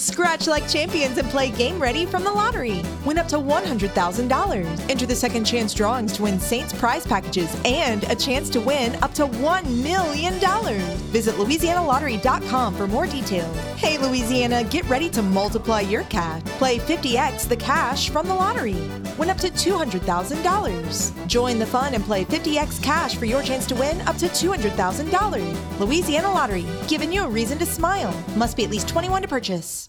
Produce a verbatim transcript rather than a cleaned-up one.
Scratch like champions and play Game Ready from the lottery. Win up to one hundred thousand dollars. Enter the second chance drawings to win Saints prize packages and a chance to win up to one million dollars. Visit Louisiana Lottery dot com for more details. Hey, Louisiana, get ready to multiply your cash. Play fifty X the cash from the lottery. Win up to two hundred thousand dollars. Join the fun and play fifty X cash for your chance to win up to two hundred thousand dollars. Louisiana Lottery, giving you a reason to smile. Must be at least twenty-one to purchase.